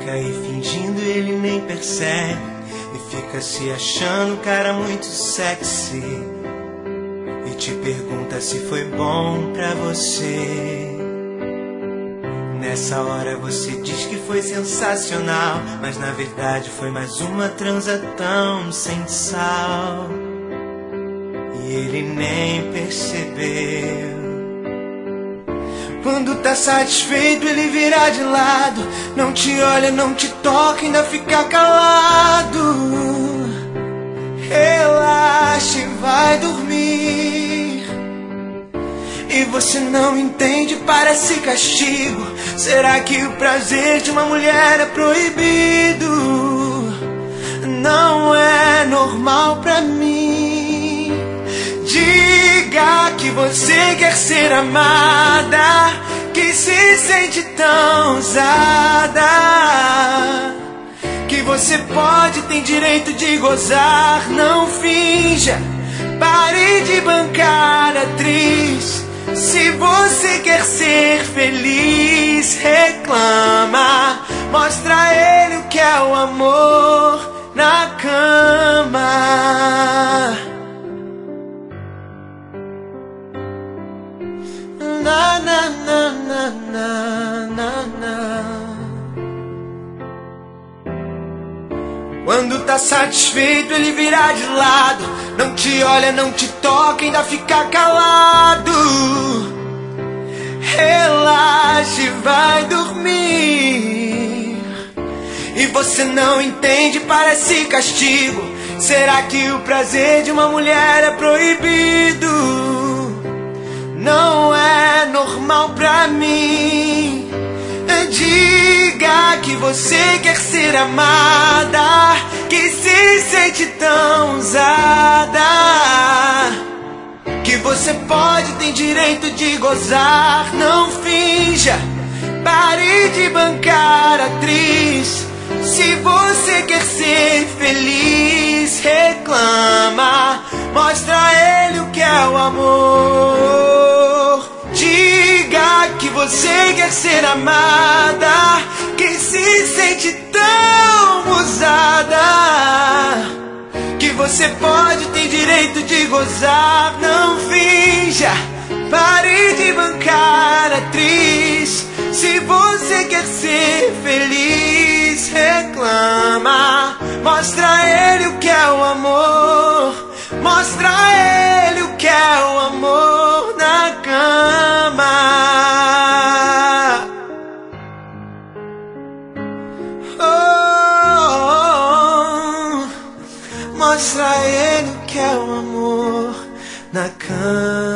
fica aí fingindo e ele nem percebe. E fica se achando um cara muito sexy. E te pergunta se foi bom pra você. Nessa hora você diz que foi sensacional, mas na verdade foi mais uma transa tão sem sal. E ele nem percebeu. Quando tá satisfeito ele vira de lado, não te olha, não te toca, ainda fica calado. Relaxa e vai dormir. E você não entende, parece castigo. Será que o prazer de uma mulher é proibido? Não é normal pra mim. Diga que você quer ser amada, que se sente tão usada, que você pode, tem direito de gozar. Não finja, pare de bancar atriz. Se você quer ser feliz, reclama. Mostra a ele o que é o amor na cama. Na, na, na, na, na, na, na. Quando tá satisfeito ele vira de lado, não te olha, não te toca, ainda fica calado. Relaxa e vai dormir. E você não entende, parece castigo. Será que o prazer de uma mulher é proibido? Não é normal pra mim. Diga que você quer ser amada, que se sente tão usada, que você pode, tem direito de gozar. Não finja, pare de bancar atriz. Se você quer ser feliz, reclama. Mostra a ele o que é o amor. Diga que você quer ser amada, que se sente tão usada, que você pode, tem direito de gozar. Não finja, pare de bancar atriz. Se você quer ser feliz, reclama. Mostra a ele o que é o amor. Mostra a ele o que é o amor na cama. Oh, mostra a ele o que é o amor na cama.